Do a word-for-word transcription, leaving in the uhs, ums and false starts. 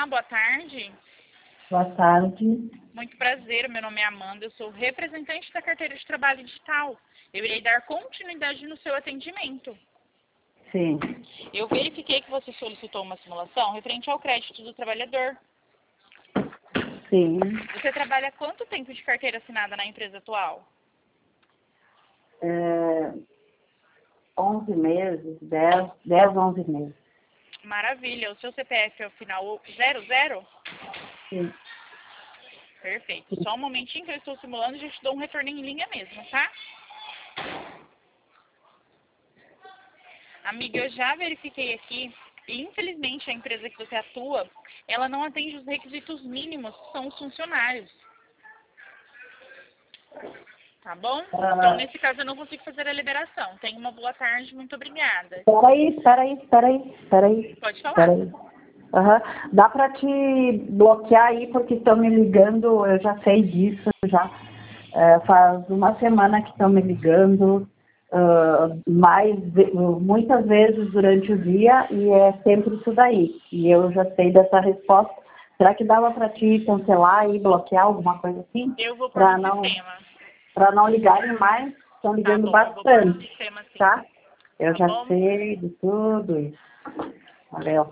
Olá, boa tarde. Boa tarde. Muito prazer, meu nome é Amanda, eu sou representante da carteira de trabalho digital. Eu irei dar continuidade no seu atendimento. Sim. Eu verifiquei que você solicitou uma simulação referente ao crédito do trabalhador. Sim. Você trabalha há quanto tempo de carteira assinada na empresa atual? É, onze meses, dez, dez, onze meses. Maravilha. O seu C P F é o final zero zero? Sim. Perfeito. Só um momentinho que eu estou simulando e já te dou um retorno em linha mesmo, tá? Amiga, eu já verifiquei aqui e infelizmente a empresa que você atua, ela não atende os requisitos mínimos, que são os funcionários. Tá bom? Ah. Então, nesse caso, eu não consigo fazer a liberação. Tenha uma boa tarde, muito obrigada. Peraí, peraí, peraí, peraí. Pode falar. Peraí. Uhum. Dá pra te bloquear aí, porque estão me ligando, eu já sei disso, já é, faz uma semana que estão me ligando, uh, mais, muitas vezes durante o dia, e é sempre isso daí. E eu já sei dessa resposta. Será que dava pra te cancelar e bloquear alguma coisa assim? Eu vou pôr Pra no não, sistema. pra não ligarem mais, estão ligando Tá bom, eu vou pôr no bastante, sistema sim. tá? Eu Tá já bom? sei de tudo isso. Valeu.